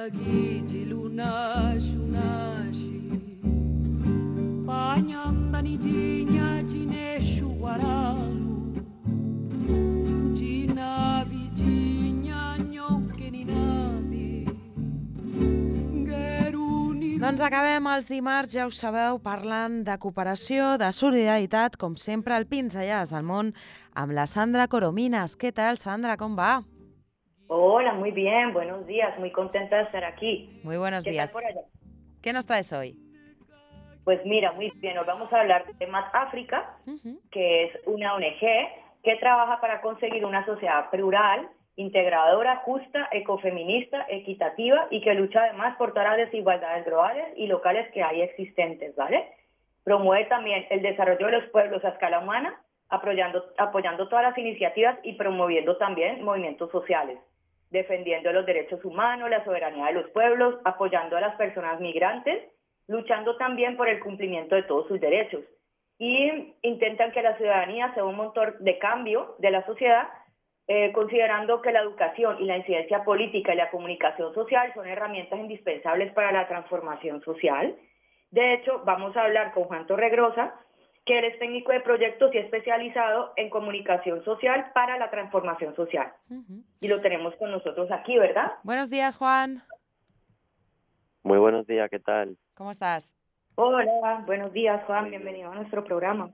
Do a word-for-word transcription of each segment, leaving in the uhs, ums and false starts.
Gigi lunash unashi Panyanda ni dinya jineshu waralu Jina viginya nyoke ni nadi Geruni. Doncs acabem els dimarts, ja ho sabeu, parlant de cooperació, de solidaritat, com sempre al Pinzellars al món, amb la Sandra Corominas. ¿Qué tal, Sandra? ¿Cómo va? Hola, muy bien, buenos días, muy contenta de estar aquí. Muy buenos ¿Qué días. tal por allá? ¿Qué nos traes hoy? Pues mira, muy bien, nos vamos a hablar de Más África, Uh-huh. que es una O N G que trabaja para conseguir una sociedad plural, integradora, justa, ecofeminista, equitativa y que lucha además por todas las desigualdades globales y locales que hay existentes, ¿vale? Promueve también el desarrollo de los pueblos a escala humana, apoyando, apoyando todas las iniciativas y promoviendo también movimientos sociales, defendiendo los derechos humanos, la soberanía de los pueblos, apoyando a las personas migrantes, luchando también por el cumplimiento de todos sus derechos. Y intentan que la ciudadanía sea un motor de cambio de la sociedad, eh, considerando que la educación y la incidencia política y la comunicación social son herramientas indispensables para la transformación social. De hecho, vamos a hablar con Juan Torregrosa, que él es técnico de proyectos y especializado en comunicación social para la transformación social. Uh-huh. Y lo tenemos con nosotros aquí, ¿verdad? Buenos días, Juan. Muy buenos días, ¿qué tal? ¿Cómo estás? Hola, buenos días, Juan, Muy bien. bienvenido a nuestro programa.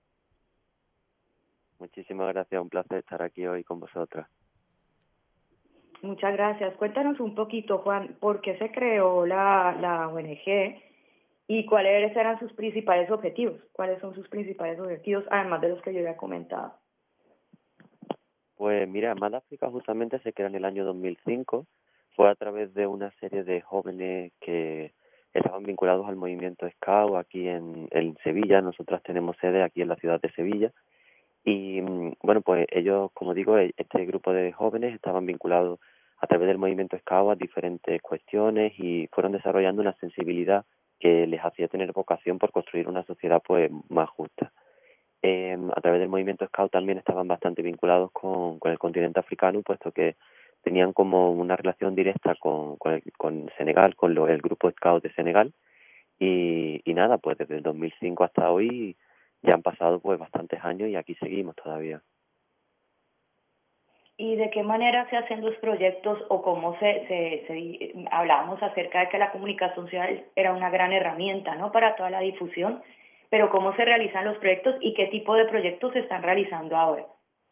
Muchísimas gracias, un placer estar aquí hoy con vosotras. Muchas gracias. Cuéntanos un poquito, Juan, ¿por qué se creó la, la O N G y cuáles eran sus principales objetivos? ¿Cuáles son sus principales objetivos, además de los que yo ya he comentado? Pues mira, Más África justamente se creó en el año dos mil cinco, fue a través de una serie de jóvenes que estaban vinculados al movimiento Scout aquí en, en Sevilla. Nosotras tenemos sede aquí en la ciudad de Sevilla. Y bueno, pues ellos, como digo, este grupo de jóvenes estaban vinculados a través del movimiento Scout a diferentes cuestiones y fueron desarrollando una sensibilidad que les hacía tener vocación por construir una sociedad pues más justa. Eh, a través del movimiento Scout también estaban bastante vinculados con, con el continente africano, puesto que tenían como una relación directa con, con, el, con Senegal, con lo, el grupo Scout de Senegal. Y, y nada, pues desde el dos mil cinco hasta hoy ya han pasado pues bastantes años y aquí seguimos todavía. ¿Y de qué manera se hacen los proyectos o cómo se, se, se hablábamos acerca de que la comunicación social era una gran herramienta, ¿no?, para toda la difusión, pero cómo se realizan los proyectos y qué tipo de proyectos se están realizando ahora?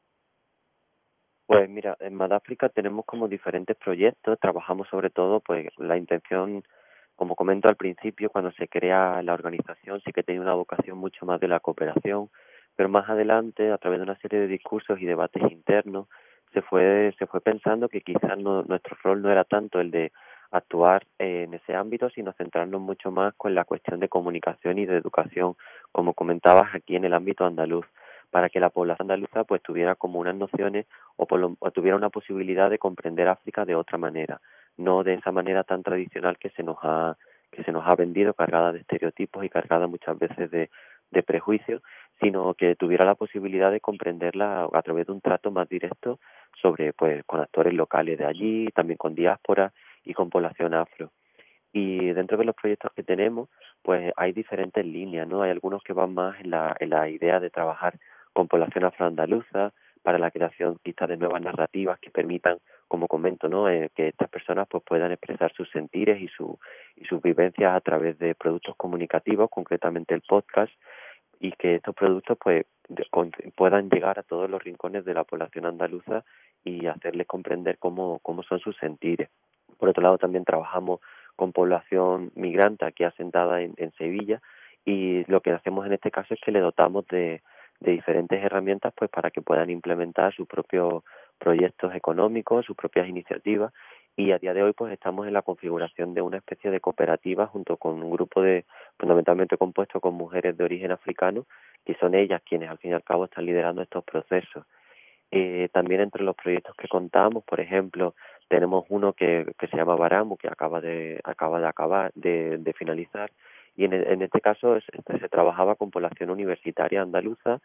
Pues mira, en Más África tenemos como diferentes proyectos, trabajamos sobre todo pues la intención, como comento al principio, cuando se crea la organización sí que tenía una vocación mucho más de la cooperación, pero más adelante, a través de una serie de discursos y debates internos, se fue se fue pensando que quizás no, nuestro rol no era tanto el de actuar eh, en ese ámbito, sino centrarnos mucho más con la cuestión de comunicación y de educación, como comentabas aquí en el ámbito andaluz, para que la población andaluza pues tuviera como unas nociones o, por lo, o tuviera una posibilidad de comprender África de otra manera, no de esa manera tan tradicional que se nos ha que se nos ha vendido, cargada de estereotipos y cargada muchas veces de, de prejuicios, sino que tuviera la posibilidad de comprenderla a través de un trato más directo sobre pues con actores locales de allí, también con diáspora y con población afro. Y dentro de los proyectos que tenemos, pues hay diferentes líneas, ¿no? Hay algunos que van más en la, en la idea de trabajar con población afroandaluza para la creación quizás de nuevas narrativas que permitan, como comento, ¿no?, eh, que estas personas pues puedan expresar sus sentires y su y sus vivencias a través de productos comunicativos, concretamente el podcast, y que estos productos pues de, con, puedan llegar a todos los rincones de la población andaluza y hacerles comprender cómo, cómo son sus sentires. Por otro lado, también trabajamos con población migrante aquí asentada en, en Sevilla, y lo que hacemos en este caso es que le dotamos de, de diferentes herramientas pues para que puedan implementar sus propios proyectos económicos, sus propias iniciativas, y a día de hoy pues estamos en la configuración de una especie de cooperativa junto con un grupo de fundamentalmente compuesto con mujeres de origen africano, que son ellas quienes al fin y al cabo están liderando estos procesos. Eh, también entre los proyectos que contamos, por ejemplo, tenemos uno que, que se llama Baramu, que acaba de acaba de acabar de, de finalizar, y en, en este caso es, este, se trabajaba con población universitaria andaluza,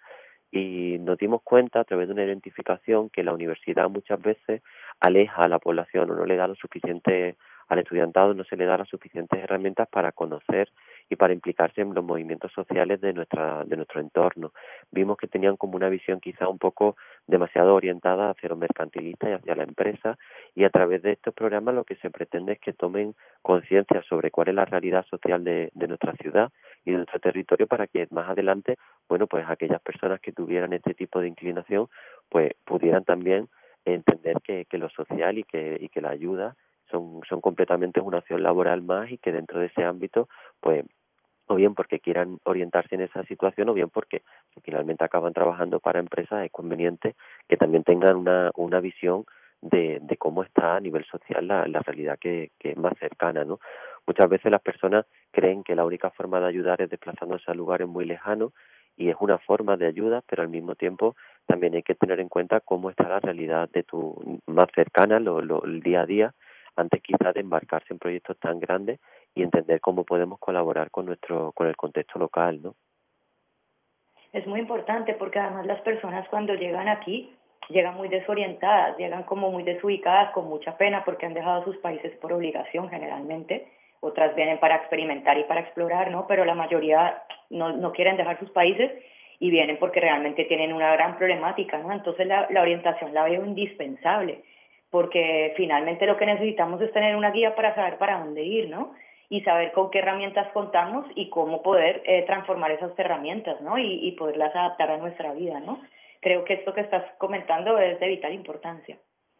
y nos dimos cuenta a través de una identificación que la universidad muchas veces aleja a la población o no le da los suficientes al estudiantado no se le da las suficientes herramientas para conocer y para implicarse en los movimientos sociales de nuestra de nuestro entorno. Vimos que tenían como una visión quizá un poco demasiado orientada hacia lo mercantilista y hacia la empresa, y a través de estos programas lo que se pretende es que tomen conciencia sobre cuál es la realidad social de, de nuestra ciudad y de nuestro territorio, para que más adelante, bueno, pues aquellas personas que tuvieran este tipo de inclinación pues pudieran también entender que, que lo social y que, y que la ayuda son, son completamente una acción laboral más, y que dentro de ese ámbito, pues, o bien porque quieran orientarse en esa situación, o bien porque si finalmente acaban trabajando para empresas, es conveniente que también tengan una, una visión de, de cómo está a nivel social la, la realidad que, que es más cercana, ¿no? Muchas veces las personas creen que la única forma de ayudar es desplazándose a lugares muy lejanos, y es una forma de ayuda, pero al mismo tiempo también hay que tener en cuenta cómo está la realidad de tu más cercana, lo, lo, el día a día, antes quizás de embarcarse en proyectos tan grandes, y entender cómo podemos colaborar con nuestro con el contexto local, ¿no? Es muy importante porque además las personas cuando llegan aquí llegan muy desorientadas, llegan como muy desubicadas, con mucha pena porque han dejado sus países por obligación generalmente. Otras vienen para experimentar y para explorar, ¿no? Pero la mayoría no, no quieren dejar sus países y vienen porque realmente tienen una gran problemática, ¿no? Entonces la, la orientación la veo indispensable, porque finalmente lo que necesitamos es tener una guía para saber para dónde ir, ¿no? Y saber con qué herramientas contamos y cómo poder eh, transformar esas herramientas, ¿no? Y, y poderlas adaptar a nuestra vida, ¿no? Creo que esto que estás comentando es de vital importancia.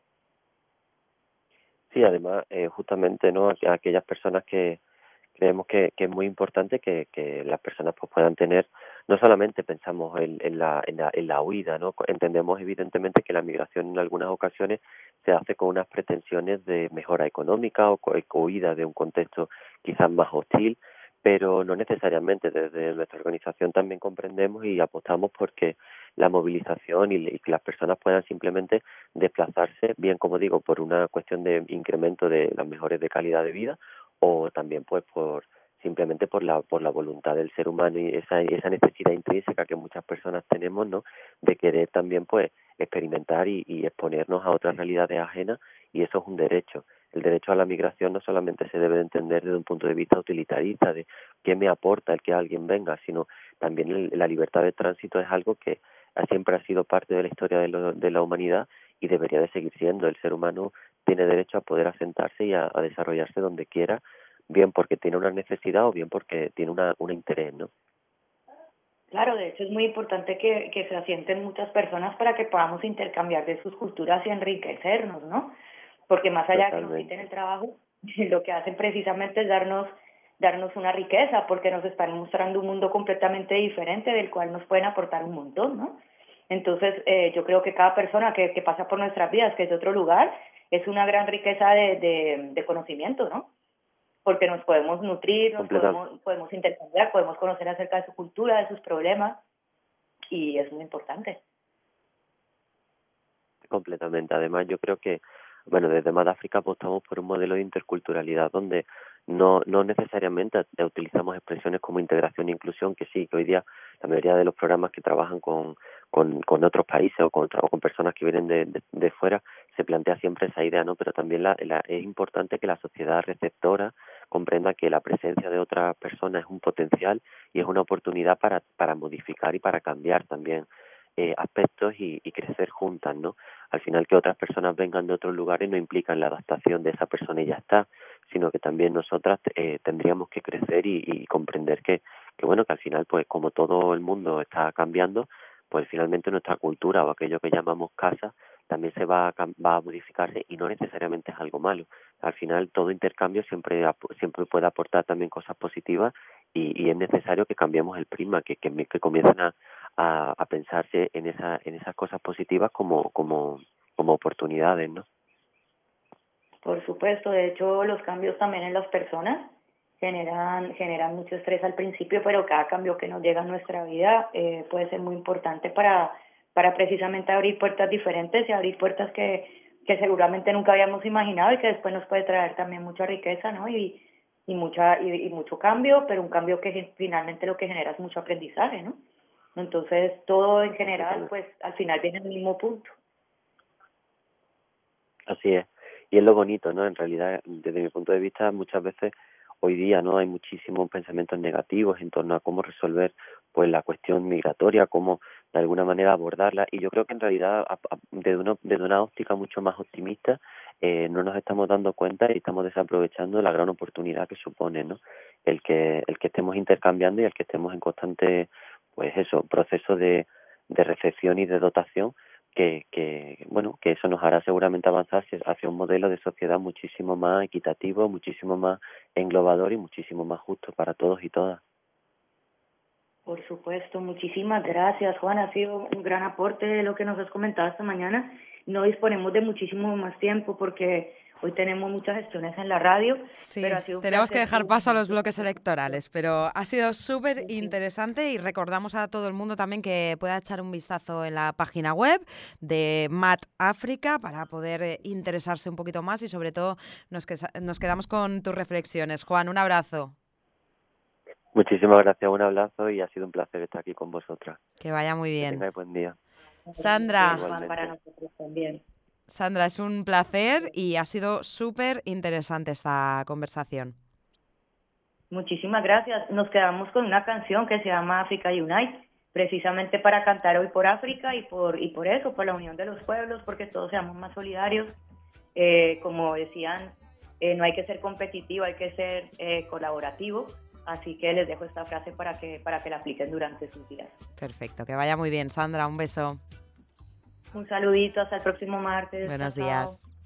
Sí, además, eh, justamente, ¿no? A, a aquellas personas que creemos que, que es muy importante que, que las personas pues puedan tener, no solamente pensamos en, en, la, en, la, en la huida, ¿no? Entendemos evidentemente que la migración en algunas ocasiones se hace con unas pretensiones de mejora económica o, o huida de un contexto quizás más hostil, pero no necesariamente. Desde nuestra organización también comprendemos y apostamos porque la movilización y, y que las personas puedan simplemente desplazarse, bien, como digo, por una cuestión de incremento de las mejores de calidad de vida, o también pues por simplemente por la por la voluntad del ser humano y esa esa necesidad intrínseca que muchas personas tenemos, ¿no? De querer también pues experimentar y, y exponernos a otras realidades ajenas, y eso es un derecho. El derecho a la migración no solamente se debe de entender desde un punto de vista utilitarista de qué me aporta el que alguien venga, sino también el, la libertad de tránsito es algo que siempre ha sido parte de la historia de, lo, de la humanidad, y debería de seguir siendo. El ser humano tiene derecho a poder asentarse y a, a desarrollarse donde quiera, bien porque tiene una necesidad o bien porque tiene una, un interés, ¿no? Claro, de hecho es muy importante que, que se asienten muchas personas para que podamos intercambiar de sus culturas y enriquecernos, ¿no? Porque más allá de que nos quiten el trabajo, lo que hacen precisamente es darnos darnos una riqueza, porque nos están mostrando un mundo completamente diferente del cual nos pueden aportar un montón, ¿no? Entonces, eh, yo creo que cada persona que, que pasa por nuestras vidas, que es de otro lugar, es una gran riqueza de, de, de conocimiento, ¿no? Porque nos podemos nutrir, nos podemos, podemos intercambiar, podemos conocer acerca de su cultura, de sus problemas, y es muy importante. Completamente. Además, yo creo que, bueno, desde Mad África apostamos por un modelo de interculturalidad donde no no necesariamente utilizamos expresiones como integración e inclusión, que sí, que hoy día la mayoría de los programas que trabajan con con, con otros países o con, o con personas que vienen de, de, de fuera, se plantea siempre esa idea, ¿no? Pero también la, la, es importante que la sociedad receptora comprenda que la presencia de otras personas es un potencial y es una oportunidad para, para modificar y para cambiar también eh, aspectos y, y crecer juntas, ¿no? Al final, que otras personas vengan de otros lugares no implican la adaptación de esa persona y ya está, sino que también nosotras eh, tendríamos que crecer y, y comprender que, que, bueno, que al final, pues como todo el mundo está cambiando, pues finalmente nuestra cultura o aquello que llamamos casa también se va a, va a modificarse, y no necesariamente es algo malo. Al final, todo intercambio siempre siempre puede aportar también cosas positivas, y, y es necesario que cambiemos el prisma, que, que, que comiencen a, a, a pensarse en esa en esas cosas positivas como como como oportunidades, ¿no? Por supuesto, de hecho los cambios también en las personas generan generan mucho estrés al principio, pero cada cambio que nos llega a nuestra vida eh, puede ser muy importante para para precisamente abrir puertas diferentes y abrir puertas que que seguramente nunca habíamos imaginado, y que después nos puede traer también mucha riqueza, ¿no? Y y mucha y, y mucho cambio, pero un cambio que finalmente lo que genera es mucho aprendizaje, ¿no? Entonces todo en general, pues al final viene al mismo punto. Así es. y es lo bonito, ¿no? En realidad, desde mi punto de vista, muchas veces hoy día, ¿no? Hay muchísimos pensamientos negativos en torno a cómo resolver pues la cuestión migratoria, cómo de alguna manera abordarla, y yo creo que en realidad a, a, desde, una, desde una óptica mucho más optimista eh, no nos estamos dando cuenta y estamos desaprovechando la gran oportunidad que supone, ¿no? El que el que estemos intercambiando y el que estemos en constante, pues eso, proceso de, de recepción y de dotación, que, que bueno que eso nos hará seguramente avanzar hacia, hacia un modelo de sociedad muchísimo más equitativo, muchísimo más englobador y muchísimo más justo para todos y todas. Por supuesto, muchísimas gracias, Juan. Ha sido un gran aporte lo que nos has comentado esta mañana. No disponemos de muchísimo más tiempo porque hoy tenemos muchas gestiones en la radio. Sí, pero ha sido un tenemos que placer. dejar paso a los bloques electorales, pero ha sido súper interesante y recordamos a todo el mundo también que pueda echar un vistazo en la página web de M A T África para poder interesarse un poquito más y sobre todo nos, que, nos quedamos con tus reflexiones. Juan, un abrazo. Muchísimas gracias, un abrazo y ha sido un placer estar aquí con vosotras. Que vaya muy bien. Que tengáis buen día. Sandra. Juan, para nosotros también. Sandra, es un placer y ha sido súper interesante esta conversación. Muchísimas gracias. Nos quedamos con una canción que se llama Africa Unite, precisamente para cantar hoy por África y por y por eso, por la unión de los pueblos, porque todos seamos más solidarios. Eh, como decían, eh, no hay que ser competitivo, hay que ser eh, colaborativo. Así que les dejo esta frase para que, para que la apliquen durante sus días. Perfecto, que vaya muy bien, Sandra, un beso. Un saludito, hasta el próximo martes. Buenos chao, días.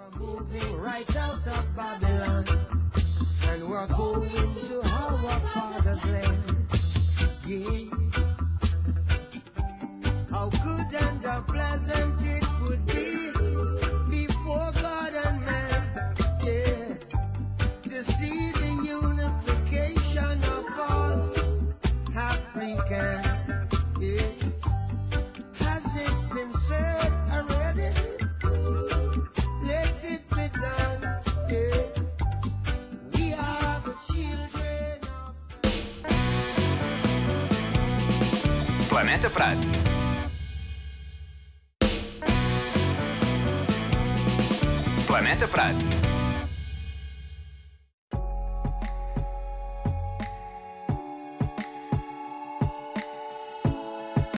Planeta Prat. Planeta Prat.